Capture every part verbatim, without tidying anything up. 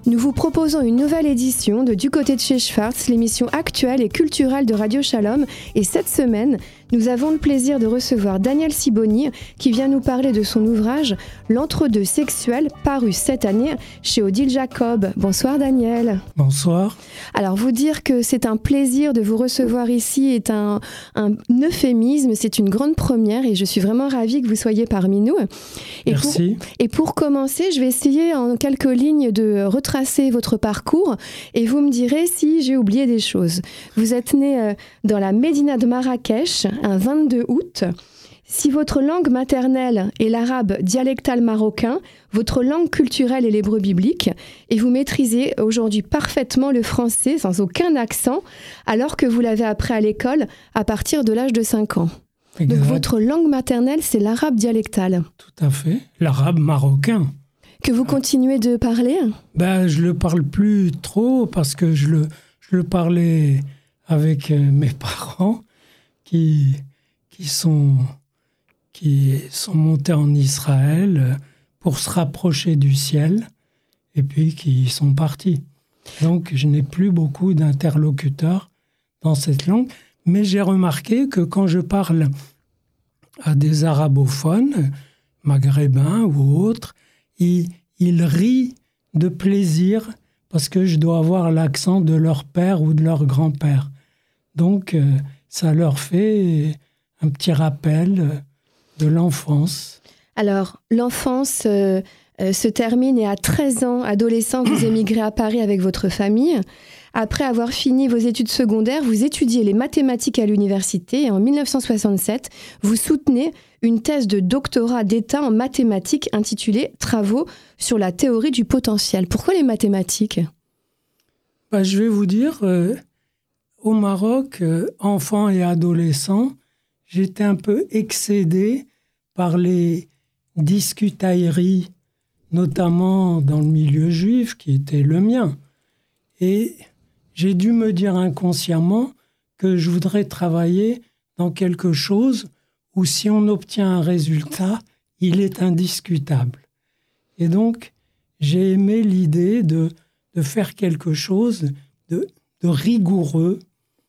Nous vous proposons une nouvelle édition de Du côté de chez Schwartz, l'émission actuelle et culturelle de Radio Shalom. Et cette semaine, nous avons le plaisir de recevoir Daniel Sibony qui vient nous parler de son ouvrage « L'entre-deux sexuel » paru cette année chez Odile Jacob. Bonsoir Daniel. Bonsoir. Alors vous dire que c'est un plaisir de vous recevoir ici est un, un euphémisme, c'est une grande première et je suis vraiment ravie que vous soyez parmi nous. Et Merci. Pour, et pour commencer, je vais essayer en quelques lignes de retracer votre parcours et vous me direz si j'ai oublié des choses. Vous êtes né dans la Médina de Marrakech un vingt-deux août. Si votre langue maternelle est l'arabe dialectal marocain, votre langue culturelle est l'hébreu biblique, et vous maîtrisez aujourd'hui parfaitement le français sans aucun accent, alors que vous l'avez appris à l'école à partir de l'âge de cinq ans. Exact. Donc votre langue maternelle, c'est l'arabe dialectal. Tout à fait, l'arabe marocain. Que vous continuez de parler ? Ben, je le parle plus trop parce que je le, je le parlais avec euh, mes parents qui, qui, sont, qui sont montés en Israël pour se rapprocher du ciel et puis qui sont partis. Donc, je n'ai plus beaucoup d'interlocuteurs dans cette langue. Mais j'ai remarqué que quand je parle à des arabophones, maghrébins ou autres, ils, ils rient de plaisir parce que je dois avoir l'accent de leur père ou de leur grand-père. Donc, euh, ça leur fait un petit rappel de l'enfance. Alors, l'enfance euh, euh, se termine et à treize ans, adolescent, vous émigrez à Paris avec votre famille. Après avoir fini vos études secondaires, vous étudiez les mathématiques à l'université et en mille neuf cent soixante-sept, vous soutenez une thèse de doctorat d'État en mathématiques intitulée « Travaux sur la théorie du potentiel ». Pourquoi les mathématiques ? Bah, je vais vous dire, euh, au Maroc, euh, enfant et adolescent, j'étais un peu excédé par les discutailleries, notamment dans le milieu juif, qui était le mien. Et j'ai dû me dire inconsciemment que je voudrais travailler dans quelque chose où si on obtient un résultat, il est indiscutable. Et donc, j'ai aimé l'idée de, de faire quelque chose de, de rigoureux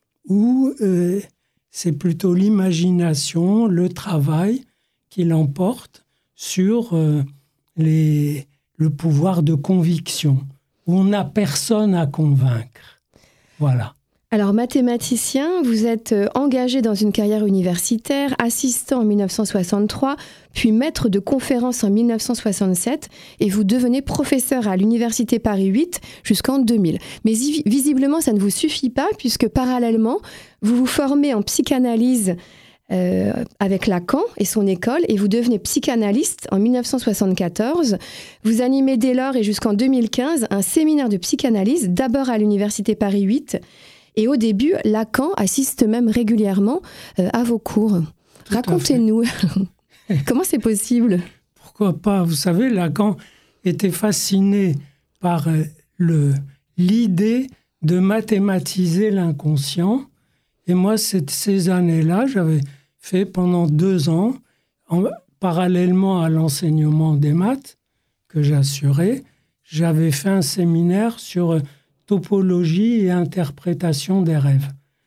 où euh, c'est plutôt l'imagination, le travail qui l'emporte sur euh, les, le pouvoir de conviction, où on n'a personne à convaincre. Voilà. Alors, mathématicien, vous êtes engagé dans une carrière universitaire, assistant en mille neuf cent soixante-trois, puis maître de conférences en mille neuf cent soixante-sept, et vous devenez professeur à l'université Paris huit jusqu'en deux mille. Mais visiblement, ça ne vous suffit pas, puisque parallèlement, vous vous formez en psychanalyse euh, avec Lacan et son école, et vous devenez psychanalyste en mille neuf cent soixante-quatorze. Vous animez dès lors et jusqu'en deux mille quinze un séminaire de psychanalyse, d'abord à l'université Paris huit, et au début, Lacan assiste même régulièrement euh, à vos cours. Tout Racontez-nous, comment c'est possible ? Pourquoi pas ? Vous savez, Lacan était fasciné par euh, le, l'idée de mathématiser l'inconscient. Et moi, cette, ces années-là, j'avais fait pendant deux ans, en, parallèlement à l'enseignement des maths que j'assurais, j'avais fait un séminaire sur Euh, topologie et interprétation des rêves.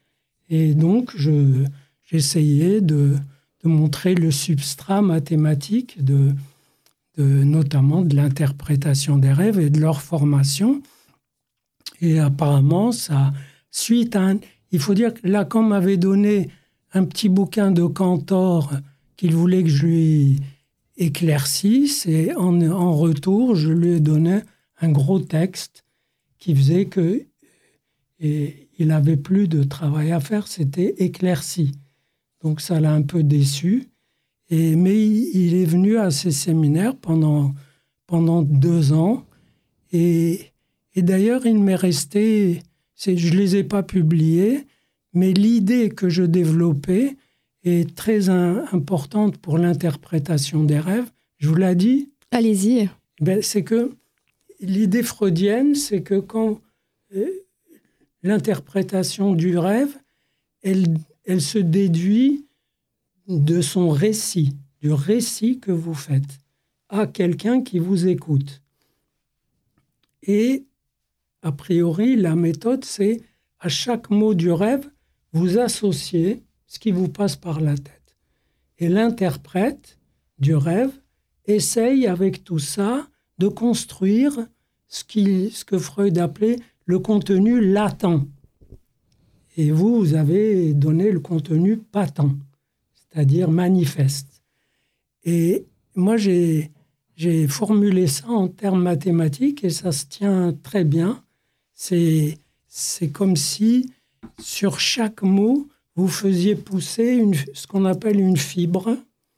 Et donc, je, j'essayais de, de montrer le substrat mathématique, de, de, notamment de l'interprétation des rêves et de leur formation. Et apparemment, ça, suite à un... Il faut dire que Lacan m'avait donné un petit bouquin de Cantor qu'il voulait que je lui éclaircisse, et en, en retour, je lui ai donné un gros texte qui faisait que et il n'avait plus de travail à faire, c'était éclairci. Donc ça l'a un peu déçu. Et, mais il, il est venu à ces séminaires pendant, pendant deux ans. Et, et d'ailleurs, il m'est resté... C'est, je ne les ai pas publiés, mais l'idée que je développais est très un, importante pour l'interprétation des rêves. Je vous l'ai dit ? Allez-y. Ben, c'est que l'idée freudienne, c'est que quand euh, l'interprétation du rêve, elle, elle se déduit de son récit, du récit que vous faites à quelqu'un qui vous écoute. Et a priori, la méthode, c'est à chaque mot du rêve, vous associez ce qui vous passe par la tête. Et l'interprète du rêve essaye avec tout ça de construire ce, qui, ce que Freud appelait le contenu latent. Et vous, vous avez donné le contenu patent, c'est-à-dire manifeste. Et moi, j'ai, j'ai formulé ça en termes mathématiques et ça se tient très bien. C'est, c'est comme si, sur chaque mot, vous faisiez pousser une, ce qu'on appelle une fibre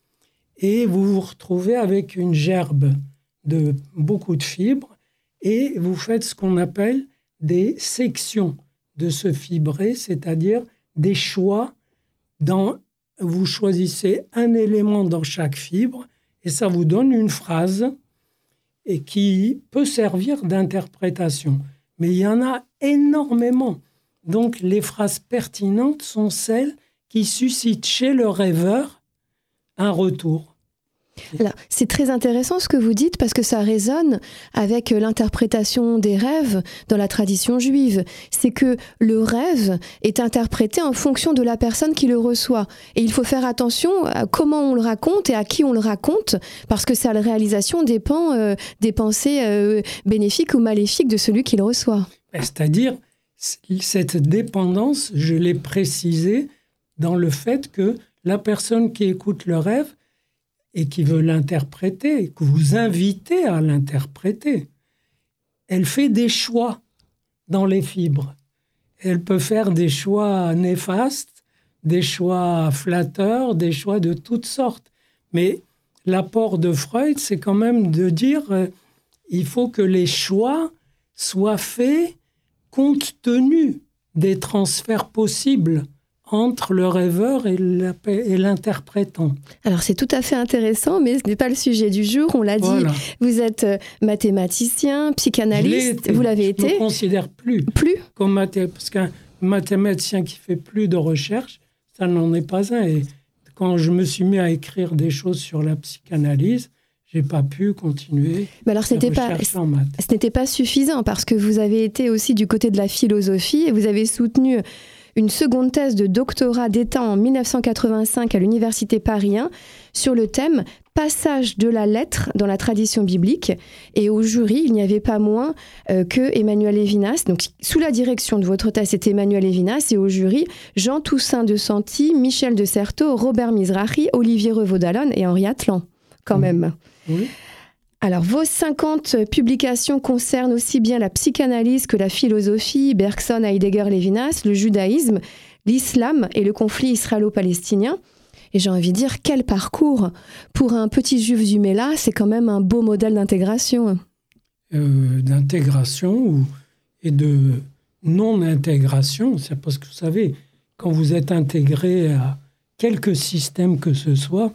et vous vous retrouvez avec une gerbe de beaucoup de fibres et vous faites ce qu'on appelle des sections de ce fibré, c'est-à-dire des choix. Dans, vous choisissez un élément dans chaque fibre et ça vous donne une phrase et qui peut servir d'interprétation. Mais il y en a énormément. Donc, les phrases pertinentes sont celles qui suscitent chez le rêveur un retour. Alors, c'est très intéressant ce que vous dites parce que ça résonne avec l'interprétation des rêves dans la tradition juive. C'est que le rêve est interprété en fonction de la personne qui le reçoit. Et il faut faire attention à comment on le raconte et à qui on le raconte parce que sa réalisation dépend euh, des pensées euh, bénéfiques ou maléfiques de celui qui le reçoit. C'est-à-dire, cette dépendance, je l'ai précisé dans le fait que la personne qui écoute le rêve et qui veut l'interpréter, que vous invitez à l'interpréter, elle fait des choix dans les fibres. Elle peut faire des choix néfastes, des choix flatteurs, des choix de toutes sortes. Mais l'apport de Freud, c'est quand même de dire euh, il faut que les choix soient faits compte tenu des transferts possibles entre le rêveur et l'interprétant. Alors c'est tout à fait intéressant, mais ce n'est pas le sujet du jour, on l'a dit. Voilà. Vous êtes mathématicien, psychanalyste, vous l'avez été. Je ne me considère plus, plus comme mathématicien, parce qu'un mathématicien qui fait plus de recherche, ça n'en est pas un. Et quand je me suis mis à écrire des choses sur la psychanalyse, j'ai pas pu continuer. Mais alors, ce n'était pas, ce n'était pas suffisant parce que vous avez été aussi du côté de la philosophie et vous avez soutenu une seconde thèse de doctorat d'État en dix-neuf cent quatre-vingt-cinq à l'Université Paris un sur le thème « Passage de la lettre dans la tradition biblique ». Et au jury, il n'y avait pas moins euh, que Emmanuel Levinas. Donc, sous la direction de votre thèse, c'était Emmanuel Levinas. Et au jury, Jean Toussaint de Santi, Michel de Certeau, Robert Mizrahi, Olivier Revaud-Dallon et Henri Atlan, quand oui. même. Oui. Alors, vos cinquante publications concernent aussi bien la psychanalyse que la philosophie, Bergson, Heidegger, Lévinas, le judaïsme, l'islam et le conflit israélo-palestinien. Et j'ai envie de dire, quel parcours! Pour un petit juif du Mela, c'est quand même un beau modèle d'intégration. Euh, d'intégration ou, et de non-intégration. C'est parce que, vous savez, quand vous êtes intégré à quelque système que ce soit,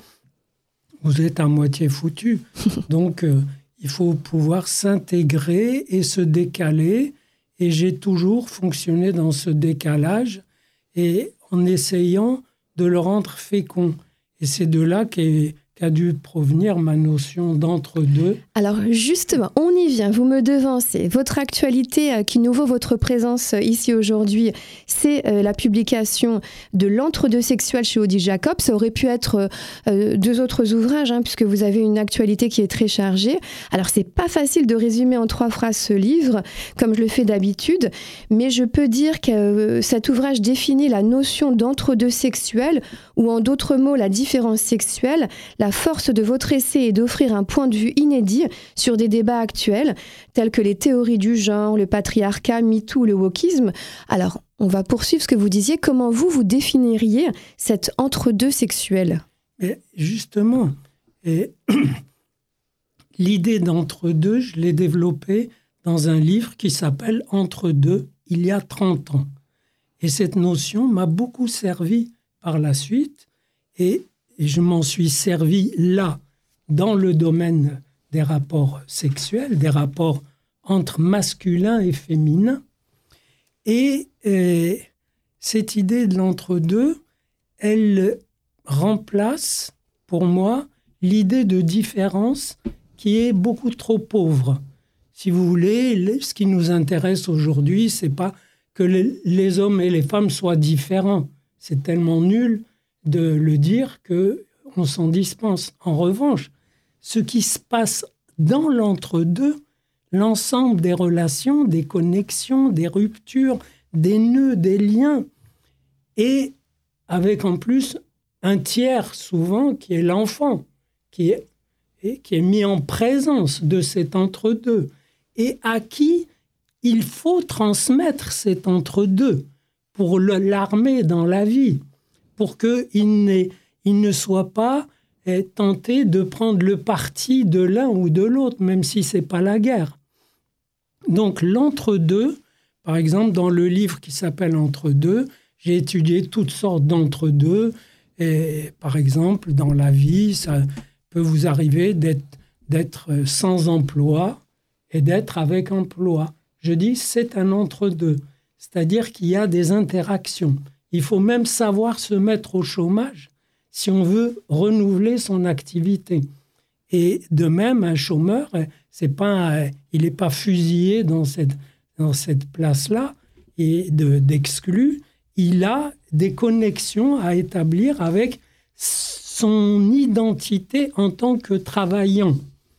vous êtes à moitié foutu. Donc, euh, il faut pouvoir s'intégrer et se décaler. Et j'ai toujours fonctionné dans ce décalage et en essayant de le rendre fécond. Et c'est de là qu'est, qu'a dû provenir ma notion d'entre-deux. Alors justement, on y vient, vous me devancez. Votre actualité euh, qui nous vaut votre présence euh, ici aujourd'hui, c'est euh, la publication de l'entre-deux sexuel chez Odile Jacob. Ça aurait pu être euh, deux autres ouvrages, hein, puisque vous avez une actualité qui est très chargée. Alors c'est pas facile de résumer en trois phrases ce livre, comme je le fais d'habitude, mais je peux dire que euh, cet ouvrage définit la notion d'entre-deux sexuel, ou en d'autres mots, la différence sexuelle. La force de votre essai est d'offrir un point de vue inédit sur des débats actuels, tels que les théories du genre, le patriarcat, MeToo, le wokisme. Alors, on va poursuivre ce que vous disiez. Comment vous, vous définiriez cet entre-deux sexuel ? Mais justement, et l'idée d'entre-deux, je l'ai développée dans un livre qui s'appelle « Entre-deux, il y a trente ans ». Et cette notion m'a beaucoup servi par la suite et Et je m'en suis servi là, dans le domaine des rapports sexuels, des rapports entre masculin et féminin. Et euh, cette idée de l'entre-deux, elle remplace, pour moi, l'idée de différence qui est beaucoup trop pauvre. si vous voulez, ce qui nous intéresse aujourd'hui, c'est pas que les, les hommes et les femmes soient différents. C'est tellement nul de le dire qu'on s'en dispense. En revanche, ce qui se passe dans l'entre-deux, l'ensemble des relations, des connexions, des ruptures, des nœuds, des liens, et avec en plus un tiers souvent qui est l'enfant, qui est, et qui est mis en présence de cet entre-deux, et à qui il faut transmettre cet entre-deux pour le, l'armer dans la vie, pour qu'il n'ait, il ne soit pas eh, tenté de prendre le parti de l'un ou de l'autre, même si ce n'est pas la guerre. Donc l'entre-deux, par exemple, dans le livre qui s'appelle « Entre-deux », j'ai étudié toutes sortes d'entre-deux. Et, par exemple, dans la vie, ça peut vous arriver d'être, d'être sans emploi et d'être avec emploi. Je dis c'est un entre-deux, c'est-à-dire qu'il y a des interactions. Il faut même savoir se mettre au chômage si on veut renouveler son activité. Et de même, un chômeur, c'est pas, il n'est pas fusillé dans cette, dans cette place-là et de, d'exclu. Il a des connexions à établir avec son identité en tant que travaillant.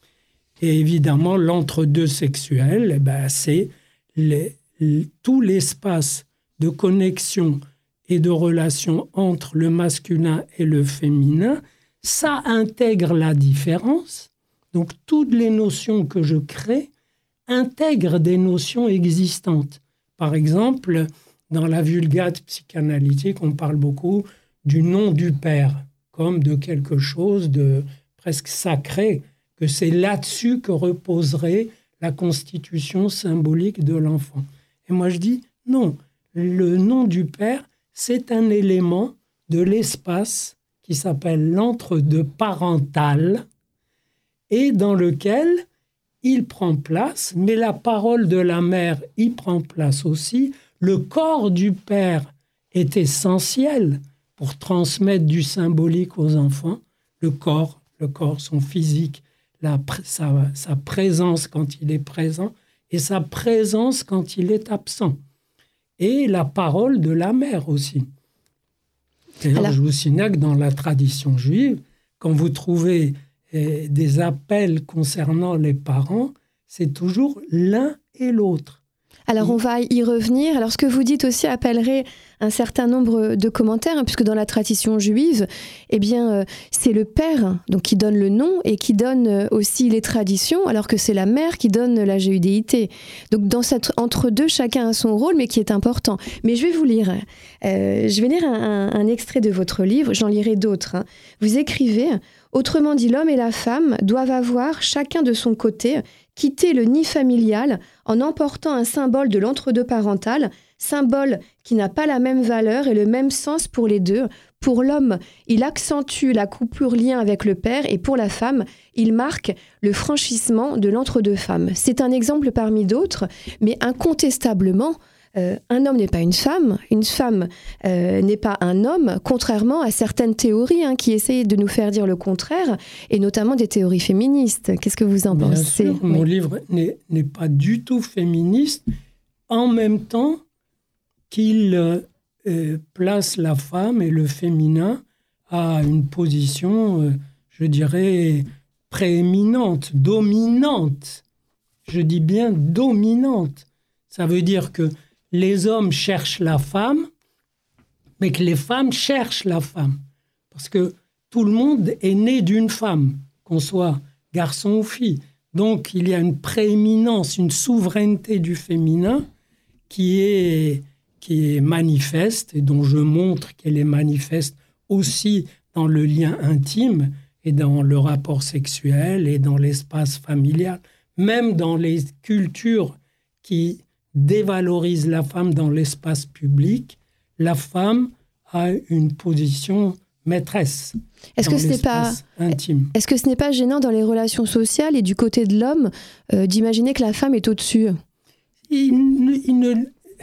Et évidemment, l'entre-deux sexuel, eh ben, c'est les, les, tout l'espace de connexion et de relation entre le masculin et le féminin. Ça intègre la différence. Donc, toutes les notions que je crée intègrent des notions existantes. Par exemple, dans la Vulgate psychanalytique, on parle beaucoup du nom du père, comme de quelque chose de presque sacré, que c'est là-dessus que reposerait la constitution symbolique de l'enfant. Et moi, je dis non, le nom du père, c'est un élément de l'espace qui s'appelle l'entre-deux parental et dans lequel il prend place, mais la parole de la mère y prend place aussi. Le corps du père est essentiel pour transmettre du symbolique aux enfants. Le corps, le corps, son physique, la, sa, sa présence quand il est présent et sa présence quand il est absent. Et la parole de la mère aussi. D'ailleurs, Alors... je vous signale que dans la tradition juive, quand vous trouvez eh, des appels concernant les parents, c'est toujours l'un et l'autre. Alors, on va y revenir. Alors, ce que vous dites aussi appellerait un certain nombre de commentaires, hein, puisque dans la tradition juive, eh bien, euh, c'est le père donc, qui donne le nom et qui donne euh, aussi les traditions, alors que c'est la mère qui donne la judéité. Donc, dans cet entre-deux, chacun a son rôle, mais qui est important. Mais je vais vous lire. Euh, je vais lire un, un, un extrait de votre livre. J'en lirai d'autres. Hein. Vous écrivez « Autrement dit, l'homme et la femme doivent avoir, chacun de son côté, quitter le nid familial en emportant un symbole de l'entre-deux parental, symbole qui n'a pas la même valeur et le même sens pour les deux. Pour l'homme, il accentue la coupure lien avec le père et pour la femme, il marque le franchissement de l'entre-deux femmes. C'est un exemple parmi d'autres, mais incontestablement, Euh, un homme n'est pas une femme, une femme euh, n'est pas un homme, contrairement à certaines théories hein, qui essayent de nous faire dire le contraire, et notamment des théories féministes. Qu'est-ce que vous en Bien pensez ? sûr, mon oui. livre n'est, n'est pas du tout féministe, en même temps qu'il euh, place la femme et le féminin à une position, euh, je dirais, prééminente, dominante. Je dis bien dominante. Ça veut dire que les hommes cherchent la femme, mais que les femmes cherchent la femme. Parce que tout le monde est né d'une femme, qu'on soit garçon ou fille. Donc, il y a une prééminence, une souveraineté du féminin qui est, qui est manifeste et dont je montre qu'elle est manifeste aussi dans le lien intime et dans le rapport sexuel et dans l'espace familial. Même dans les cultures qui dévalorise la femme dans l'espace public, la femme a une position maîtresse. Est-ce que ce n'est pas intime. Est-ce que ce n'est pas gênant dans les relations sociales et du côté de l'homme euh, d'imaginer que la femme est au-dessus ? il, il ne,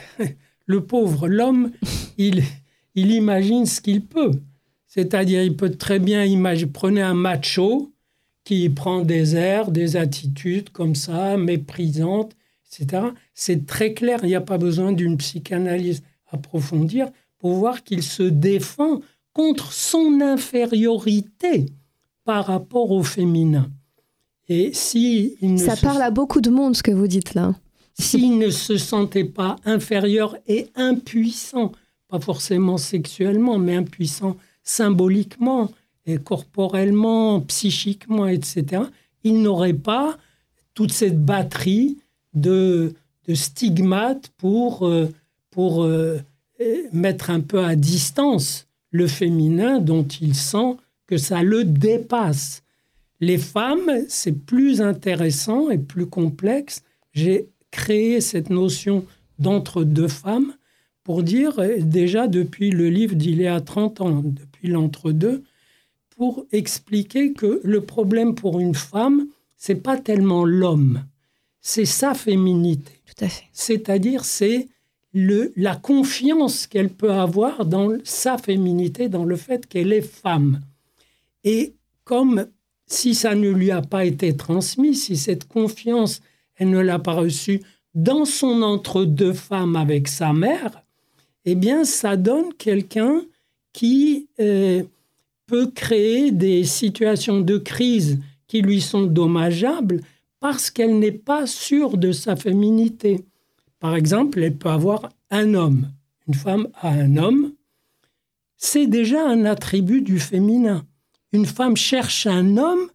Le pauvre, l'homme, il, il imagine ce qu'il peut. C'est-à-dire, il peut très bien imaginer. Prenez un macho qui prend des airs, des attitudes comme ça, méprisantes, et cetera. C'est très clair, il n'y a pas besoin d'une psychanalyse approfondir pour voir qu'il se défend contre son infériorité par rapport au féminin. Et si il ne Ça se... parle à beaucoup de monde, ce que vous dites là. S'il ne se sentait pas inférieur et impuissant, pas forcément sexuellement, mais impuissant symboliquement, et corporellement, psychiquement, et cetera, il n'aurait pas toute cette batterie de, de stigmates pour, euh, pour euh, mettre un peu à distance le féminin dont il sent que ça le dépasse. Les femmes, c'est plus intéressant et plus complexe. J'ai créé cette notion d'entre-deux femmes pour dire, déjà depuis le livre d'il y a trente ans, depuis l'entre-deux, pour expliquer que le problème pour une femme, c'est pas tellement l'homme, c'est sa féminité. Tout à fait. C'est-à-dire, c'est le, la confiance qu'elle peut avoir dans sa féminité, dans le fait qu'elle est femme. Et comme si ça ne lui a pas été transmis, si cette confiance, elle ne l'a pas reçue dans son entre-deux femmes avec sa mère, eh bien, ça donne quelqu'un qui euh, peut créer des situations de crise qui lui sont dommageables parce qu'elle n'est pas sûre de sa féminité. Par exemple, elle peut avoir un homme. Une femme a un homme. C'est déjà un attribut du féminin. Une femme cherche un homme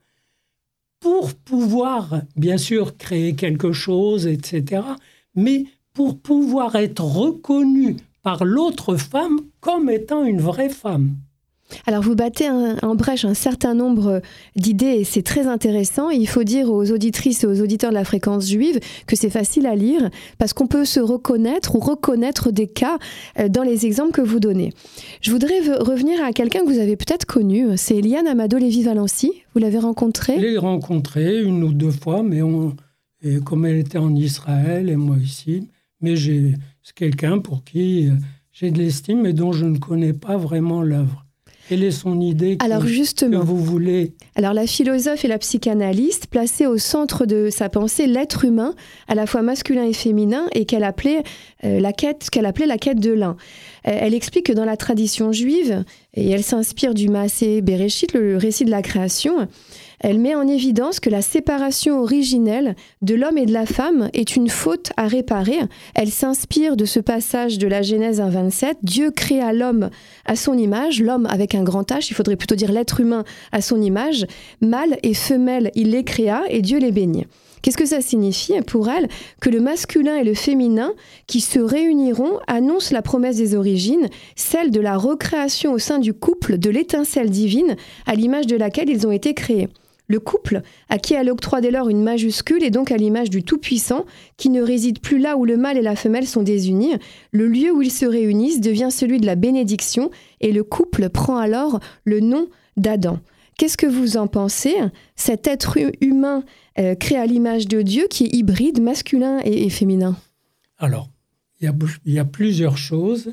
pour pouvoir, bien sûr, créer quelque chose, et cetera, mais pour pouvoir être reconnue par l'autre femme comme étant une vraie femme. Alors, vous battez un, en brèche un certain nombre d'idées et c'est très intéressant. Et il faut dire aux auditrices et aux auditeurs de la fréquence juive que c'est facile à lire parce qu'on peut se reconnaître ou reconnaître des cas dans les exemples que vous donnez. Je voudrais revenir à quelqu'un que vous avez peut-être connu, c'est Eliane Amado Lévy-Valency. Vous l'avez rencontrée ? Je l'ai rencontrée une ou deux fois, mais on, et comme elle était en Israël et moi ici, mais j'ai, c'est quelqu'un pour qui j'ai de l'estime et dont je ne connais pas vraiment l'œuvre. Quelle est son idée que, Alors justement, que vous voulez ? Alors la philosophe et la psychanalyste plaçaient au centre de sa pensée l'être humain, à la fois masculin et féminin, et qu'elle appelait euh, la quête, qu'elle appelait la quête de l'un. Euh, elle explique que dans la tradition juive, et elle s'inspire du Maaseh Bereshit, le récit de la création, elle met en évidence que la séparation originelle de l'homme et de la femme est une faute à réparer. Elle s'inspire de ce passage de la Genèse un vingt-sept. Dieu créa l'homme à son image, l'homme avec un grand H, il faudrait plutôt dire l'être humain à son image. Mâle et femelle, il les créa et Dieu les bénit. Qu'est-ce que ça signifie pour elle ? Que le masculin et le féminin qui se réuniront annoncent la promesse des origines, celle de la recréation au sein du couple de l'étincelle divine à l'image de laquelle ils ont été créés. Le couple, à qui elle octroie dès lors une majuscule, est donc à l'image du Tout-Puissant, qui ne réside plus là où le mâle et la femelle sont désunis. Le lieu où ils se réunissent devient celui de la bénédiction, et le couple prend alors le nom d'Adam. Qu'est-ce que vous en pensez ? Cet être humain euh, créé à l'image de Dieu, qui est hybride, masculin et, et féminin. Alors, il y a, il y a plusieurs choses,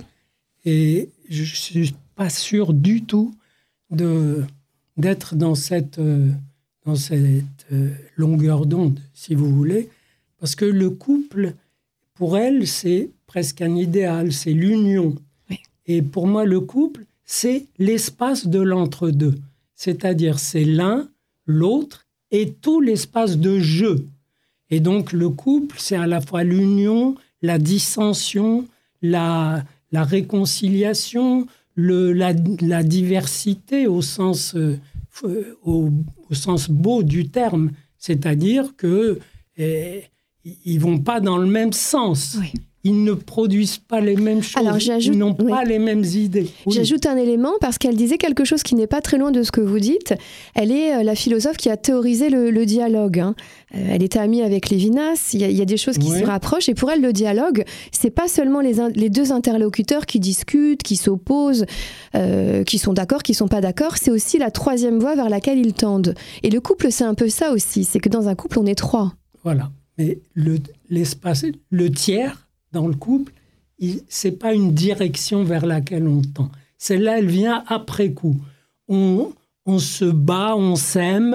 et je ne suis pas sûr du tout de, d'être dans cette... Euh, dans cette euh, longueur d'onde, si vous voulez, parce que le couple, pour elle, c'est presque un idéal, c'est l'union. Oui. Et pour moi, le couple, c'est l'espace de l'entre-deux. C'est-à-dire, c'est l'un, l'autre, et tout l'espace de jeu. Et donc, le couple, c'est à la fois l'union, la dissension, la, la réconciliation, le, la, la diversité au sens... Euh, Au, au sens beau du terme, c'est-à-dire qu'ils eh, ne vont pas dans le même sens. Oui. Ils ne produisent pas les mêmes choses, Alors, ils n'ont oui. pas les mêmes idées. Oui. J'ajoute un élément parce qu'elle disait quelque chose qui n'est pas très loin de ce que vous dites. Elle est euh, la philosophe qui a théorisé le, le dialogue. Hein. Euh, elle était amie avec Lévinas, il y, y a des choses qui oui. se rapprochent. Et pour elle, le dialogue, c'est pas seulement les, in- les deux interlocuteurs qui discutent, qui s'opposent, euh, qui sont d'accord, qui sont pas d'accord. C'est aussi la troisième voie vers laquelle ils tendent. Et le couple, c'est un peu ça aussi. C'est que dans un couple, on est trois. Voilà. Mais le, l'espace, le tiers... dans le couple, ce n'est pas une direction vers laquelle on tend. Celle-là, elle vient après coup. On, on se bat, on s'aime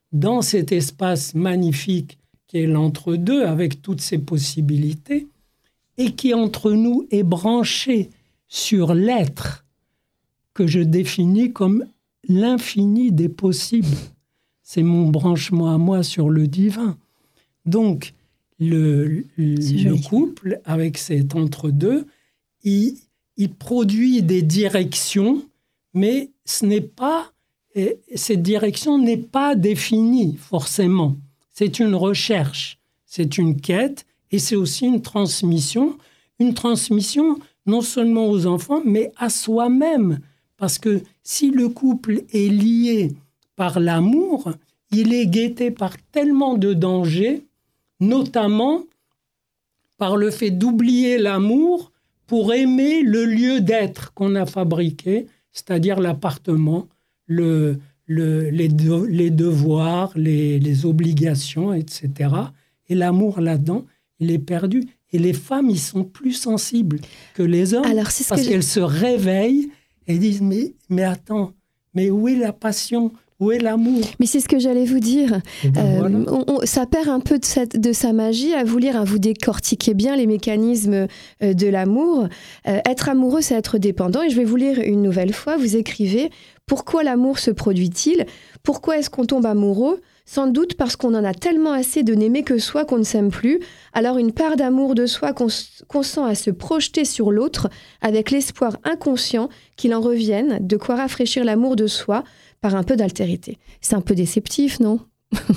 dans cet espace magnifique qui est l'entre-deux, avec toutes ses possibilités, et qui, entre nous, est branché sur l'être, que je définis comme l'infini des possibles. C'est mon branchement à moi sur le divin. Donc, le, le couple, avec cet entre-deux, il, il produit des directions, mais ce n'est pas, cette direction n'est pas définie forcément. C'est une recherche, c'est une quête, et c'est aussi une transmission, une transmission non seulement aux enfants, mais à soi-même. Parce que si le couple est lié par l'amour, il est guetté par tellement de dangers, notamment par le fait d'oublier l'amour pour aimer le lieu d'être qu'on a fabriqué, c'est-à-dire l'appartement, le, le, les, de, les devoirs, les, les obligations, et cetera. Et l'amour là-dedans, il est perdu. Et les femmes, ils sont plus sensibles que les hommes. Alors, c'est ce parce que qu'elles je... se réveillent et disent mais, mais attends, mais où est la passion ? Où est l'amour ? Mais c'est ce que j'allais vous dire. Ben euh, voilà. on, on, ça perd un peu de, cette, de sa magie à vous lire, à vous décortiquer bien les mécanismes euh, de l'amour. Euh, être amoureux, c'est être dépendant. Et je vais vous lire une nouvelle fois. Vous écrivez « Pourquoi l'amour se produit-il ? Pourquoi est-ce qu'on tombe amoureux ? Sans doute parce qu'on en a tellement assez de n'aimer que soi qu'on ne s'aime plus. Alors une part d'amour de soi qu'on, qu'on sent à se projeter sur l'autre avec l'espoir inconscient qu'il en revienne, de quoi rafraîchir l'amour de soi par un peu d'altérité. » C'est un peu déceptif, non ? Pourquoi ?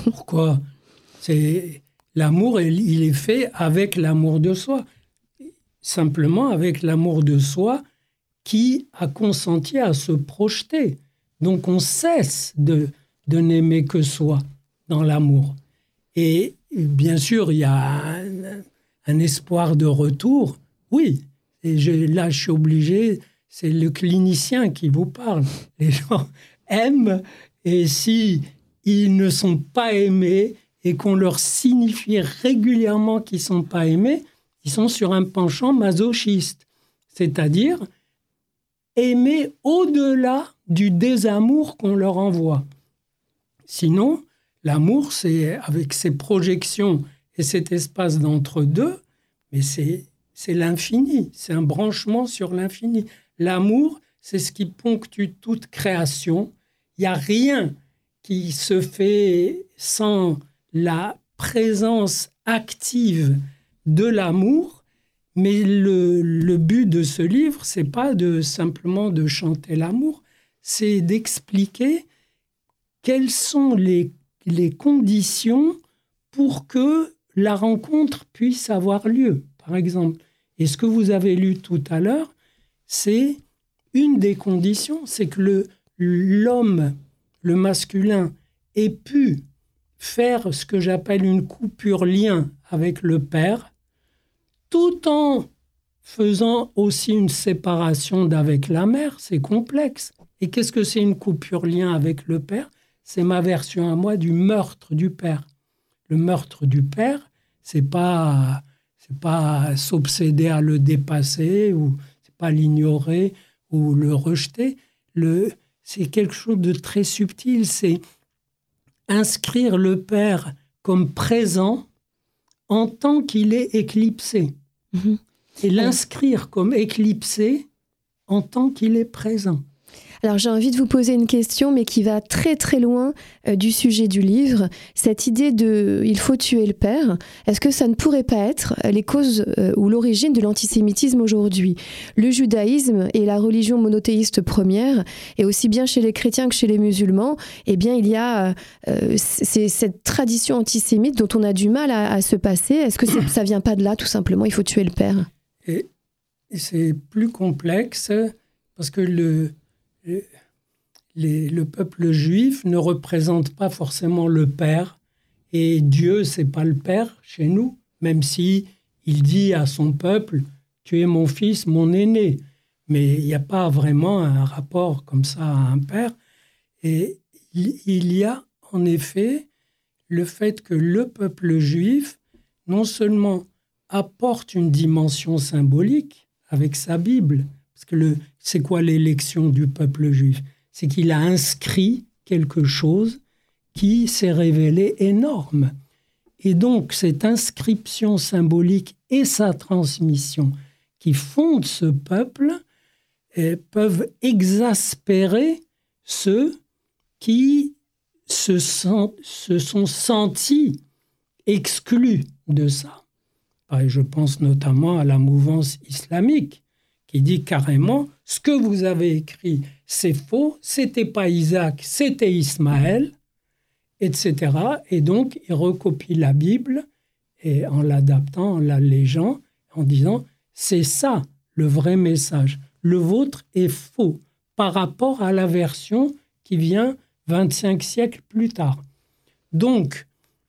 C'est... L'amour, il est fait avec l'amour de soi. Simplement avec l'amour de soi qui a consenti à se projeter. Donc on cesse de, de n'aimer que soi dans l'amour. Et bien sûr, il y a un, un espoir de retour. Oui, et je, là, je suis obligé, c'est le clinicien qui vous parle. Les gens aiment, et si ils ne sont pas aimés et qu'on leur signifie régulièrement qu'ils ne sont pas aimés, ils sont sur un penchant masochiste. C'est-à-dire aimer au-delà du désamour qu'on leur envoie. Sinon, l'amour, c'est avec ses projections et cet espace d'entre-deux, mais c'est, c'est l'infini, c'est un branchement sur l'infini. L'amour, c'est ce qui ponctue toute création. Il n'y a rien qui se fait sans la présence active de l'amour, mais le, le but de ce livre, c'est pas de simplement de chanter l'amour, c'est d'expliquer quelles sont les, les conditions pour que la rencontre puisse avoir lieu, par exemple. Et ce que vous avez lu tout à l'heure, c'est une des conditions, c'est que le, l'homme, le masculin, ait pu faire ce que j'appelle une coupure lien avec le père, tout en faisant aussi une séparation d'avec la mère. C'est complexe. Et qu'est-ce que c'est une coupure lien avec le père ? C'est ma version à moi du meurtre du père. Le meurtre du père, c'est pas, c'est pas s'obséder à le dépasser, ou c'est pas l'ignorer ou le rejeter. Le, c'est quelque chose de très subtil. C'est inscrire le père comme présent en tant qu'il est éclipsé. Mmh. Et l'inscrire comme éclipsé en tant qu'il est présent. Alors j'ai envie de vous poser une question, mais qui va très très loin euh, du sujet du livre. Cette idée de « il faut tuer le père », est-ce que ça ne pourrait pas être les causes euh, ou l'origine de l'antisémitisme aujourd'hui ? Le judaïsme est la religion monothéiste première, et aussi bien chez les chrétiens que chez les musulmans, eh bien il y a euh, c'est, cette tradition antisémite dont on a du mal à, à se passer. Est-ce que c'est, ça vient pas de là, tout simplement ? Il faut tuer le père. Et, et c'est plus complexe, parce que le... Les, le peuple juif ne représente pas forcément le père, et Dieu, c'est pas le père chez nous, même si il dit à son peuple « tu es mon fils, mon aîné ». Mais il n'y a pas vraiment un rapport comme ça à un père. Et il, il y a en effet le fait que le peuple juif, non seulement apporte une dimension symbolique avec sa Bible, parce que le, c'est quoi l'élection du peuple juif ? C'est qu'il a inscrit quelque chose qui s'est révélé énorme. Et donc, cette inscription symbolique et sa transmission qui fondent ce peuple eh, peuvent exaspérer ceux qui se, sent, se sont sentis exclus de ça. Et je pense notamment à la mouvance islamique qui dit carrément « ce que vous avez écrit, c'est faux, c'était pas Isaac, c'était Ismaël », et cetera. Et donc, il recopie la Bible et en l'adaptant, en l'allégeant, en disant « c'est ça le vrai message. Le vôtre est faux par rapport à la version qui vient vingt-cinq siècles plus tard. » Donc,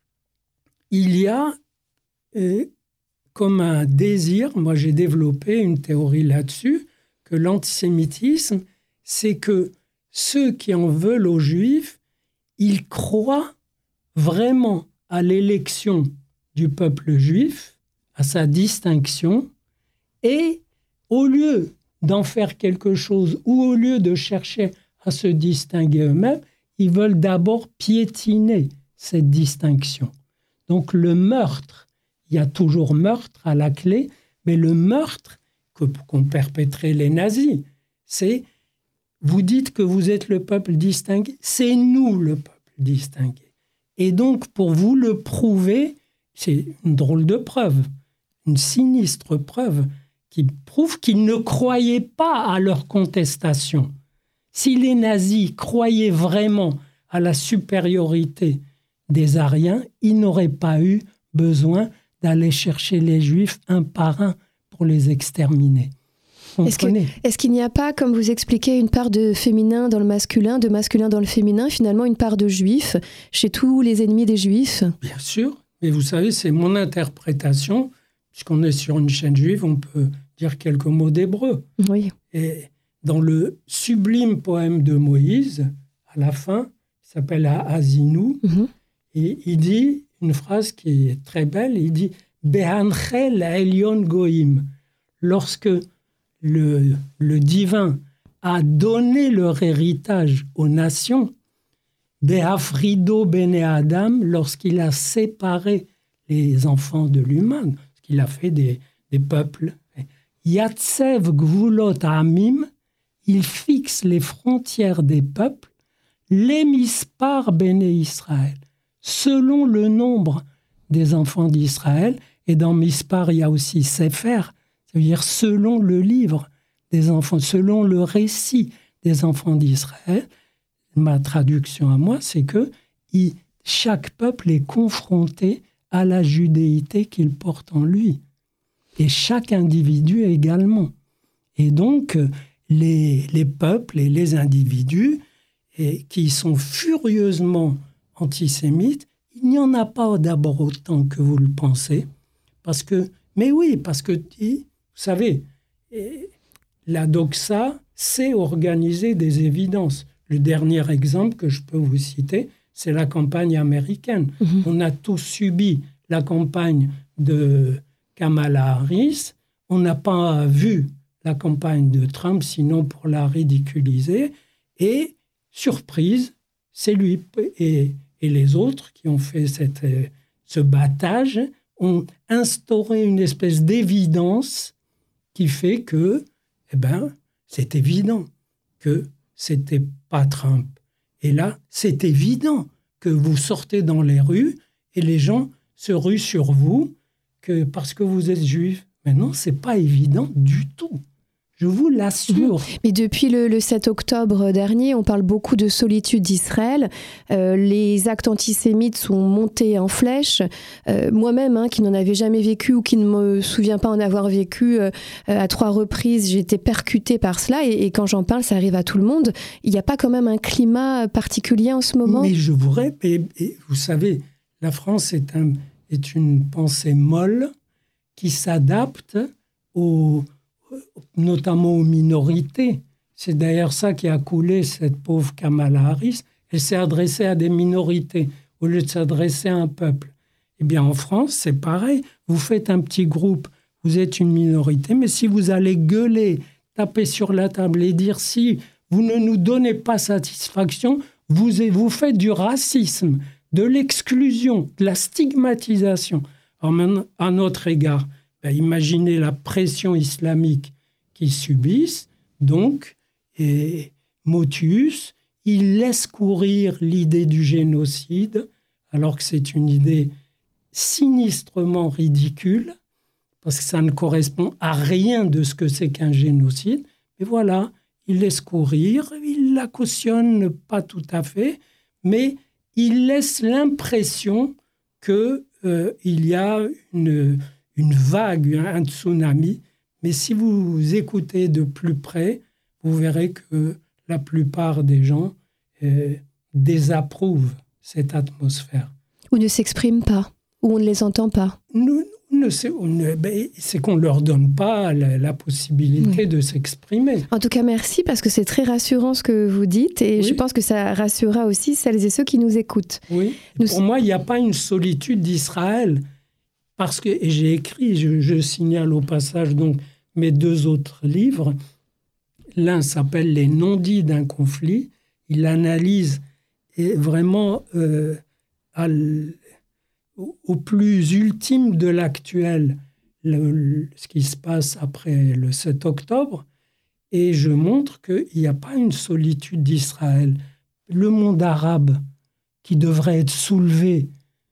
il y a euh, comme un désir, moi j'ai développé une théorie là-dessus, que l'antisémitisme, c'est que ceux qui en veulent aux Juifs, ils croient vraiment à l'élection du peuple juif, à sa distinction, et au lieu d'en faire quelque chose ou au lieu de chercher à se distinguer eux-mêmes, ils veulent d'abord piétiner cette distinction. Donc le meurtre, il y a toujours meurtre à la clé, mais le meurtre que, qu'ont perpétré les nazis, c'est vous dites que vous êtes le peuple distingué, c'est nous le peuple distingué. Et donc pour vous le prouver, c'est une drôle de preuve, une sinistre preuve qui prouve qu'ils ne croyaient pas à leur contestation. Si les nazis croyaient vraiment à la supériorité des Aryens, ils n'auraient pas eu besoin d'aller chercher les Juifs un par un pour les exterminer. Est-ce, que, est-ce qu'il n'y a pas, comme vous expliquez, une part de féminin dans le masculin, de masculin dans le féminin, finalement une part de juifs chez tous les ennemis des Juifs ? Bien sûr, mais vous savez, c'est mon interprétation. Puisqu'on est sur une chaîne juive, on peut dire quelques mots d'hébreu. Oui. Et dans le sublime poème de Moïse, à la fin, il s'appelle Haazinu, mm-hmm. et il dit une phrase qui est très belle, il dit « Behanchel Elyon Goïm » lorsque le, le divin a donné leur héritage aux nations, « Behafrido Bene Adam » lorsqu'il a séparé les enfants de l'humain, qu'il a fait des, des peuples. Yatsev Gvulot Amim, il fixe les frontières des peuples, les mispar Béné Israël, selon le nombre des enfants d'Israël. Et dans mispar, il y a aussi Sefer, ça veut dire selon le livre des enfants, selon le récit des enfants d'Israël. Ma traduction à moi, c'est que il, chaque peuple est confronté à la judéité qu'il porte en lui. Et chaque individu également. Et donc, les, les peuples et les individus et, qui sont furieusement antisémites, il n'y en a pas d'abord autant que vous le pensez. Parce que, mais oui, parce que, vous savez, la doxa sait organiser des évidences. Le dernier exemple que je peux vous citer, c'est la campagne américaine. Mmh. On a tous subi la campagne de Kamala Harris. On n'a pas vu la campagne de Trump, sinon pour la ridiculiser. Et, surprise, c'est lui et, et les autres qui ont fait cette, ce battage, ont instauré une espèce d'évidence qui fait que, eh ben, c'est évident que c'était pas Trump. Et là, c'est évident que vous sortez dans les rues et les gens se ruent sur vous que parce que vous êtes juif. Mais non, c'est pas évident du tout. Je vous l'assure. Mais depuis le, le sept octobre dernier, on parle beaucoup de solitude d'Israël. Euh, les actes antisémites sont montés en flèche. Euh, moi-même, hein, qui n'en avais jamais vécu ou qui ne me souviens pas en avoir vécu euh, à trois reprises, j'ai été percutée par cela. Et, et quand j'en parle, ça arrive à tout le monde. Il n'y a pas quand même un climat particulier en ce moment ? Mais je vous répète, vous savez, la France est, un, est une pensée molle qui s'adapte aux... notamment aux minorités. C'est d'ailleurs ça qui a coulé cette pauvre Kamala Harris. Elle s'est adressée à des minorités au lieu de s'adresser à un peuple. Eh bien, en France, c'est pareil. Vous faites un petit groupe, vous êtes une minorité, mais si vous allez gueuler, taper sur la table et dire si vous ne nous donnez pas satisfaction, vous, vous faites du racisme, de l'exclusion, de la stigmatisation à notre égard. Ben, imaginez la pression islamique qu'ils subissent. Donc, et Motius, il laisse courir l'idée du génocide, alors que c'est une idée sinistrement ridicule, parce que ça ne correspond à rien de ce que c'est qu'un génocide. Mais voilà, il laisse courir, il la cautionne pas tout à fait, mais il laisse l'impression qu'il euh, y a une, une vague, un tsunami. Mais si vous écoutez de plus près, vous verrez que la plupart des gens euh, désapprouvent cette atmosphère. Ou ne s'expriment pas, ou on ne les entend pas. Nous, ne c'est, ne, ben, c'est qu'on ne leur donne pas la, la possibilité oui. de s'exprimer. En tout cas, merci, parce que c'est très rassurant ce que vous dites, et oui. je pense que ça rassurera aussi celles et ceux qui nous écoutent. Oui. Nous... Pour moi, il n'y a pas une solitude d'Israël, parce que, et j'ai écrit, je, je signale au passage donc mes deux autres livres. L'un s'appelle « Les non-dits d'un conflit ». Il analyse et vraiment euh, à l... au plus ultime de l'actuel, le, le, ce qui se passe après le sept octobre, et je montre qu'il n'y a pas une solitude d'Israël. Le monde arabe, qui devrait être soulevé,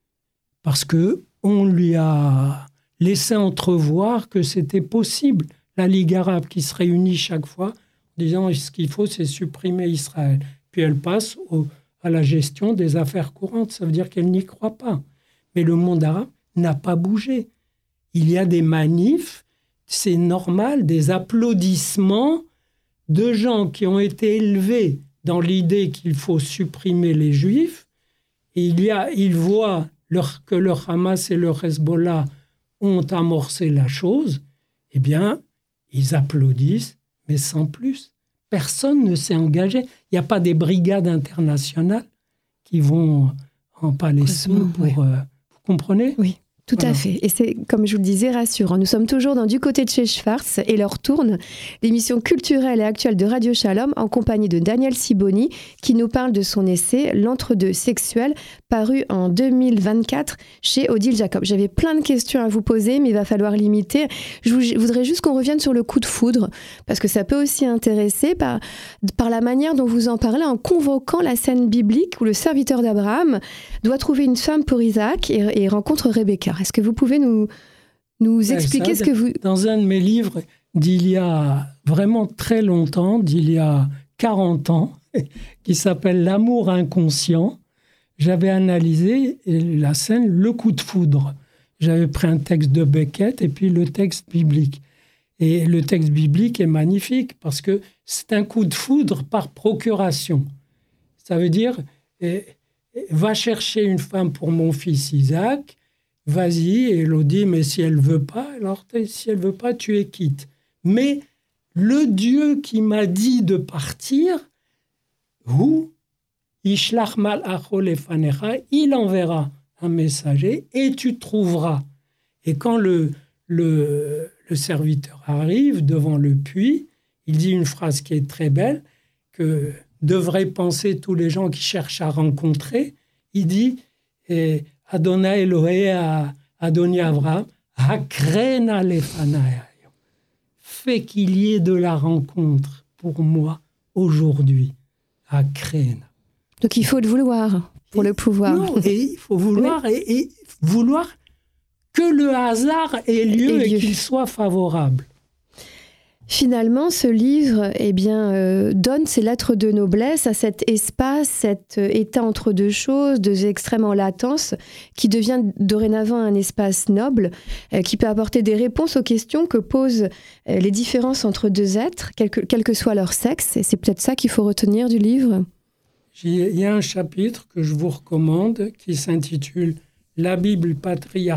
parce qu'on lui a laissé entrevoir que c'était possible. La Ligue arabe qui se réunit chaque fois, en disant ce qu'il faut, c'est supprimer Israël. Puis elle passe au, à la gestion des affaires courantes. Ça veut dire qu'elle n'y croit pas. Mais le monde arabe n'a pas bougé. Il y a des manifs, c'est normal, des applaudissements de gens qui ont été élevés dans l'idée qu'il faut supprimer les Juifs. Et il y a, ils voient leur, que le Hamas et le Hezbollah ont amorcé la chose. Eh bien, ils applaudissent, mais sans plus. Personne ne s'est engagé. Il n'y a pas des brigades internationales qui vont en Palestine pour... Oui. Euh, vous comprenez ? Oui. Tout voilà. à fait. Et c'est, comme je vous le disais, rassurant. Nous sommes toujours dans Du côté de chez Schwartz et leur tourne, l'émission culturelle et actuelle de Radio Shalom, en compagnie de Daniel Siboni, qui nous parle de son essai « L'entre-deux sexuel », paru en deux mille vingt-quatre chez Odile Jacob. J'avais plein de questions à vous poser, mais il va falloir limiter. Je, vous, je voudrais juste qu'on revienne sur le coup de foudre, parce que ça peut aussi intéresser par, par la manière dont vous en parlez, en convoquant la scène biblique où le serviteur d'Abraham doit trouver une femme pour Isaac et, et rencontre Rebecca. Est-ce que vous pouvez nous, nous expliquer ça, ce que vous... Dans un de mes livres d'il y a vraiment très longtemps, d'il y a quarante ans, qui s'appelle « L'amour inconscient », j'avais analysé la scène « Le coup de foudre ». J'avais pris un texte de Beckett et puis le texte biblique. Et le texte biblique est magnifique parce que c'est un coup de foudre par procuration. Ça veut dire, eh, va chercher une femme pour mon fils Isaac, vas-y, et Elodie, mais si elle ne veut pas, alors si elle ne veut pas, tu es quitte. Mais le Dieu qui m'a dit de partir, où Ishlach mal'acho lefanecha, il enverra un messager et tu trouveras. Et quand le, le, le serviteur arrive devant le puits, il dit une phrase qui est très belle, que devraient penser tous les gens qui cherchent à rencontrer. Il dit eh, Adonai Elohé Adoni Avraham, Hakrena lefanai. Fais qu'il y ait de la rencontre pour moi aujourd'hui. Hakrena. Donc il faut le vouloir pour et, le pouvoir. Non, et il faut vouloir, oui. et, et vouloir que le hasard ait lieu et, et qu'il soit favorable. Finalement, ce livre eh bien, euh, donne ses lettres de noblesse à cet espace, cet euh, état entre deux choses, deux extrêmes en latence, qui devient dorénavant un espace noble, euh, qui peut apporter des réponses aux questions que posent euh, les différences entre deux êtres, quel que, quel que soit leur sexe. Et c'est peut-être ça qu'il faut retenir du livre. Il y a un chapitre que je vous recommande qui s'intitule « La Bible patriarcale »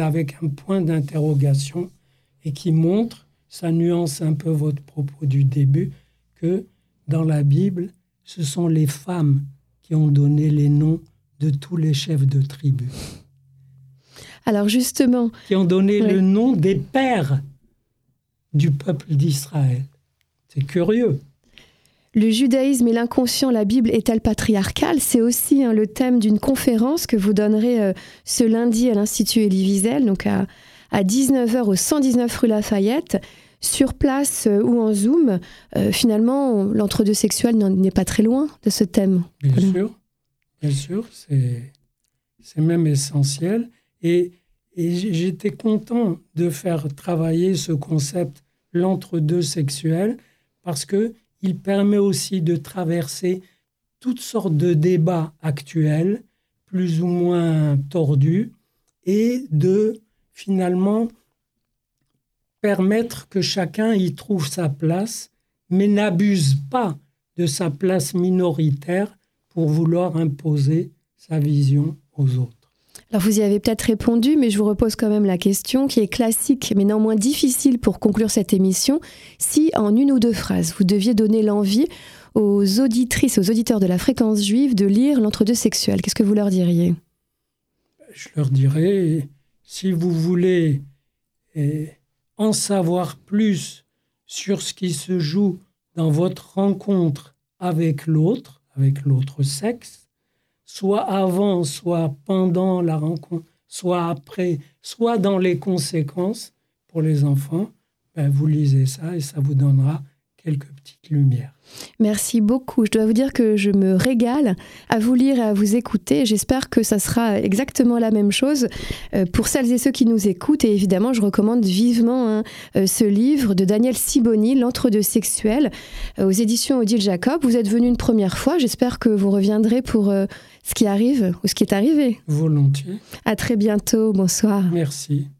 avec un point d'interrogation et qui montre, ça nuance un peu votre propos du début, que dans la Bible, ce sont les femmes qui ont donné les noms de tous les chefs de tribu. Alors justement... Qui ont donné oui. le nom des pères du peuple d'Israël. C'est curieux. Le judaïsme et l'inconscient, la Bible est-elle patriarcale? C'est aussi hein, le thème d'une conférence que vous donnerez euh, ce lundi à l'Institut Elie Wiesel, donc à, à dix-neuf heures au cent dix-neuf rue Lafayette. Sur place euh, ou en Zoom, euh, finalement, l'entre-deux sexuel n'est pas très loin de ce thème. Bien voilà. sûr, bien sûr, c'est, c'est même essentiel. Et, et j'étais content de faire travailler ce concept, l'entre-deux sexuel, parce qu'il permet aussi de traverser toutes sortes de débats actuels, plus ou moins tordus, et de finalement permettre que chacun y trouve sa place, mais n'abuse pas de sa place minoritaire pour vouloir imposer sa vision aux autres. Alors vous y avez peut-être répondu, mais je vous repose quand même la question qui est classique, mais néanmoins difficile pour conclure cette émission. Si, en une ou deux phrases, vous deviez donner l'envie aux auditrices, aux auditeurs de la Fréquence Juive de lire l'entre-deux sexuel, qu'est-ce que vous leur diriez? Je leur dirais, si vous voulez eh, en savoir plus sur ce qui se joue dans votre rencontre avec l'autre, avec l'autre sexe, soit avant, soit pendant la rencontre, soit après, soit dans les conséquences pour les enfants, ben vous lisez ça et ça vous donnera quelques petites lumières. Merci beaucoup. Je dois vous dire que je me régale à vous lire et à vous écouter. J'espère que ça sera exactement la même chose pour celles et ceux qui nous écoutent. Et évidemment, je recommande vivement hein, ce livre de Daniel Siboni, L'entre-deux sexuel, aux éditions Odile Jacob. Vous êtes venu une première fois. J'espère que vous reviendrez pour ce qui arrive ou ce qui est arrivé. Volontiers. À très bientôt. Bonsoir. Merci.